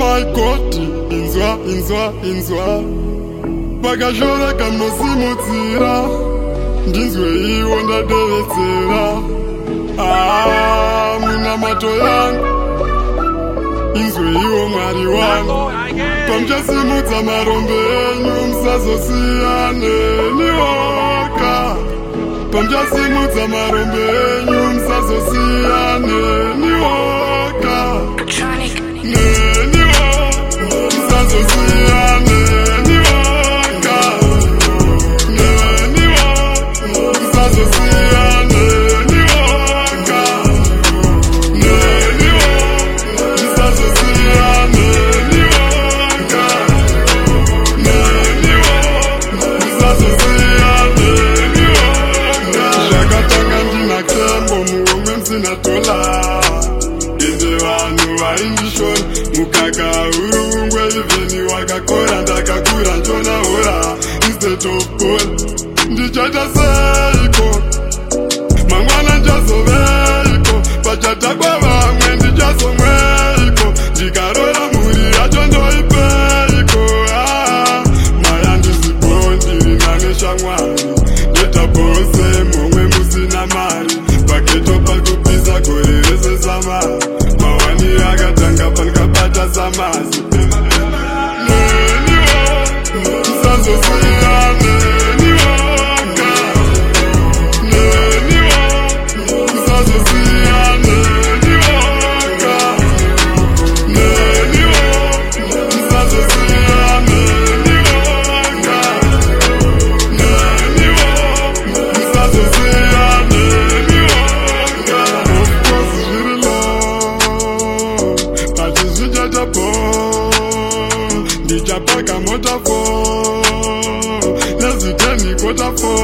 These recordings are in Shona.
my God, inzwa vakashora kanosimudzira ndinzwe iwo ndadevedzera munamato yangu inzwe iwo Mwari wangu pamuchasimudza marombe enyu musazosiyane niwoga pamuchasimudza marombe enyu musazosiyane niwoga mukaka urungwe iveni wakakora ndakakura njonahora instead of goal ndichaita seiko mangwana ndichazoveiko pachatakwa vamwe ndichazomweiko ndikarora mhuri yacho ndoipeiko maya ndizibondiri neshamwari ndeta bose momwe musina mari paketo pakupisa gore rese samari mawani akatanga pankabata samazi ndichapaka motafo neziteni kotafo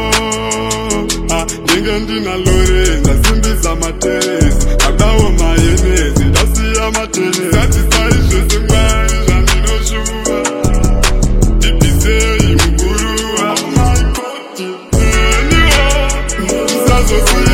ndenge ndina lore ndasimbisa materesi adawo mayenezi ndasiya matenesi atisaizvese Mwari zvandinoshuva ndibvisei muguruva neniwo usazosiya